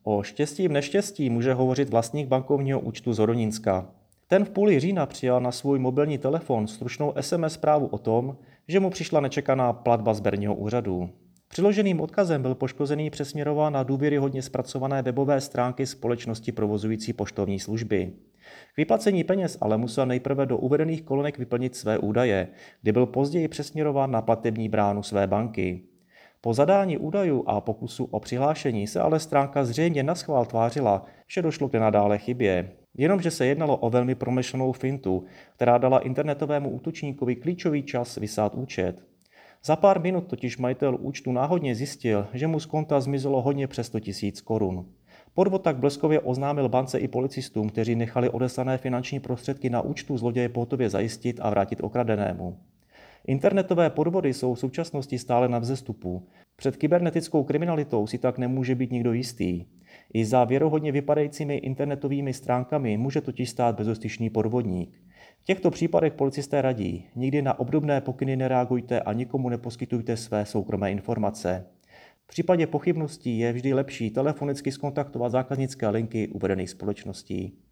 O štěstí v neštěstí může hovořit vlastník bankovního účtu z Horonínska. Ten v půli října přijal na svůj mobilní telefon stručnou SMS zprávu o tom, že mu přišla nečekaná platba z berního úřadu. Přiloženým odkazem byl poškozený přesměrován na důvěryhodně zpracované webové stránky společnosti provozující poštovní služby. K vyplacení peněz ale musel nejprve do uvedených kolonek vyplnit své údaje, kdy byl později přesměrován na platební bránu své banky. Po zadání údajů a pokusu o přihlášení se ale stránka zřejmě naschvál tvářila, že došlo k nenadále chybě. Jenomže se jednalo o velmi promyšlenou fintu, která dala internetovému útočníkovi klíčový čas vysát účet. Za pár minut totiž majitel účtu náhodně zjistil, že mu z konta zmizelo hodně přes 100 000 korun. Podvod tak bleskově oznámil bance i policistům, kteří nechali odeslané finanční prostředky na účtu zloděje pohotově zajistit a vrátit okradenému. Internetové podvody jsou v současnosti stále na vzestupu. Před kybernetickou kriminalitou si tak nemůže být nikdo jistý. I za věrohodně vypadajícími internetovými stránkami může totiž stát bezostyšný podvodník. V těchto případech policisté radí, nikdy na obdobné pokyny nereagujte a nikomu neposkytujte své soukromé informace. V případě pochybností je vždy lepší telefonicky zkontaktovat zákaznické linky uvedených společností.